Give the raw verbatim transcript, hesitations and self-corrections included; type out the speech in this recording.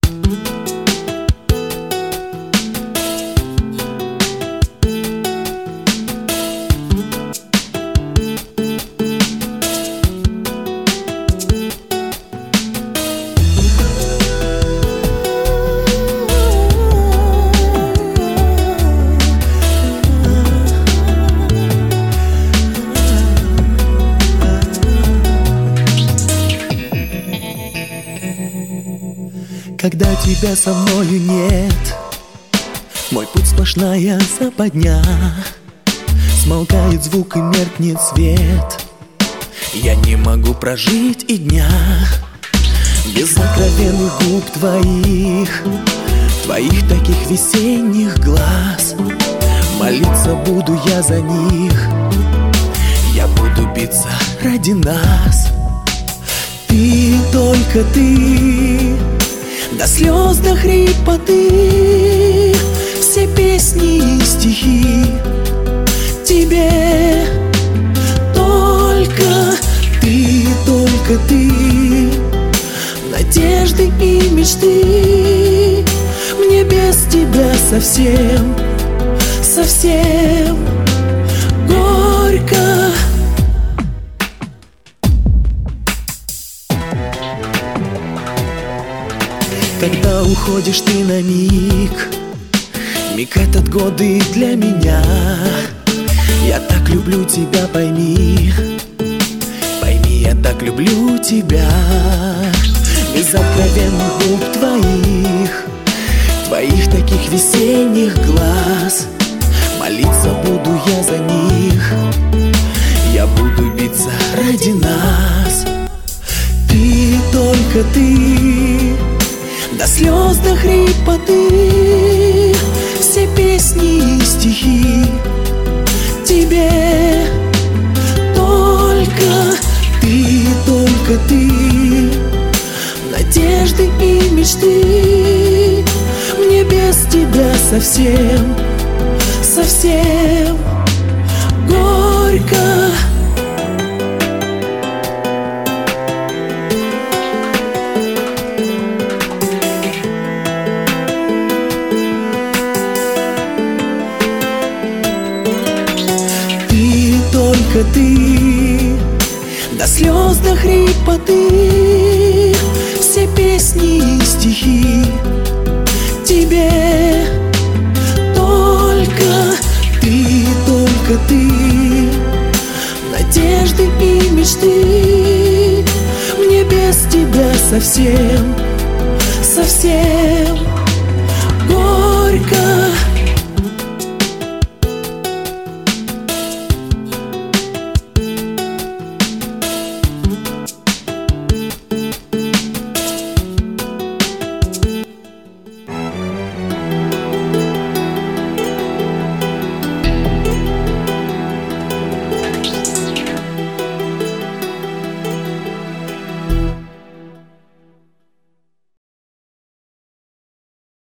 Когда тебя со мною нет, мой путь сплошная западня. Смолкает звук и меркнет свет. Я не могу прожить и дня без сокровенных губ твоих, твоих таких весенних глаз. Молиться буду я за них, я буду биться ради нас. Ты, только ты, до слез, до хрипоты, все песни и стихи тебе. Только ты, только ты, надежды и мечты. Мне без тебя совсем, совсем горько. Когда уходишь ты на миг, миг этот годы для меня. Я так люблю тебя, пойми, пойми, я так люблю тебя. Без откровенных губ твоих, твоих таких весенних глаз. Молиться буду я за них, я буду биться ради нас. Ты, только ты, до слез, до хрипоты, все песни и стихи тебе. Только ты, только ты, надежды и мечты. Мне без тебя совсем, совсем горько. Только ты, до слез, до хрипоты, все песни и стихи тебе. Только ты, только ты, надежды и мечты. Мне без тебя совсем, совсем